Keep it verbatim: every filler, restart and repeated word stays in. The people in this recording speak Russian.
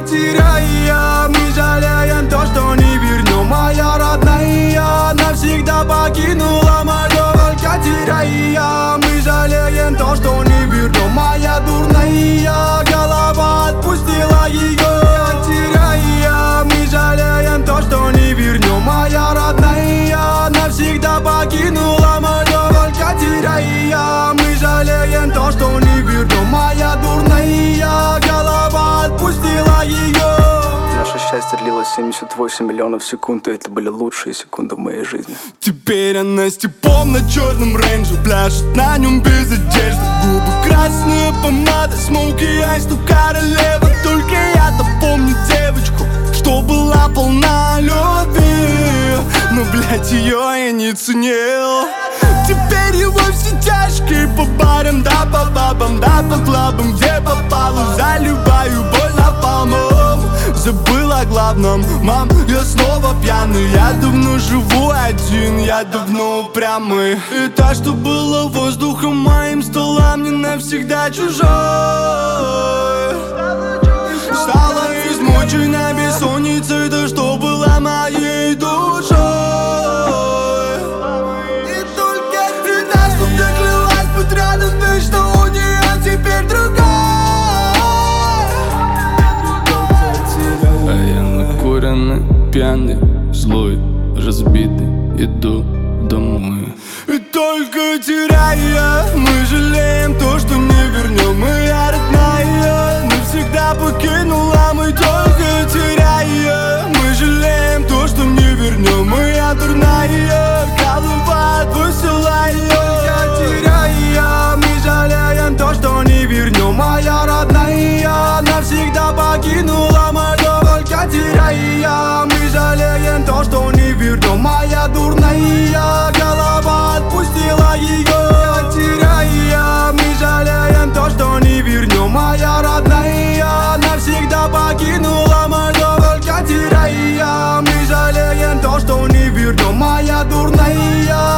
теряя, мы жалеем то, что не вернем. Моя родная навсегда покинула мое. Только теряя, мы жалеем то, что не вернем. Моя дурная голова отпустила ее. Теряя, мы жалеем то, что не вернем. Моя родная навсегда покинула мое. Только теряя, мы жалеем то, что не вернем. Моя дурная голова отпустила ее. Наше счастье длилось семьдесят восемь миллионов секунд, и это были лучшие секунды в моей жизни. Теперь она с типом на черном рейнже пляшет на нем без одежды. Губы красные, помада, смоки айс, ну королева. Только я-то помню девочку, что была полна любви, но, блять, ее я не ценил. Теперь его все тяжкие по барам, да по бабам, да по клабам. Где попало, заливаю боль напалмом. Забыл о главном, мам, я снова пьяный. Я давно живу один, я давно упрямый. И та, что была воздухом моим, стала мне навсегда чужой. Стала измучена бессонницей, то, что была моей душой. И только вина, что мне клялась быть рядом, ты, что у нее теперь другая. А я накуренный, пьяный, злой, разбитый, иду домой. И только теряя, мы жалеем то, что не вернем. Моя родная навсегда покинула, мы только теряя, мы жалеем то, что не вернем. Моя дурная голова отпустила ее. Теряя, мы жалеем то, что не вернем. Моя родная навсегда покинула мое. Только теряя, мы жалеем то, что не вернем. Моя дурная голова отпустила ее. Теряя, мы жалеем то, что не вернем. Моя родная навсегда покинула мое. Только теряя, мы жалеем то, что не вернем. Моя дурная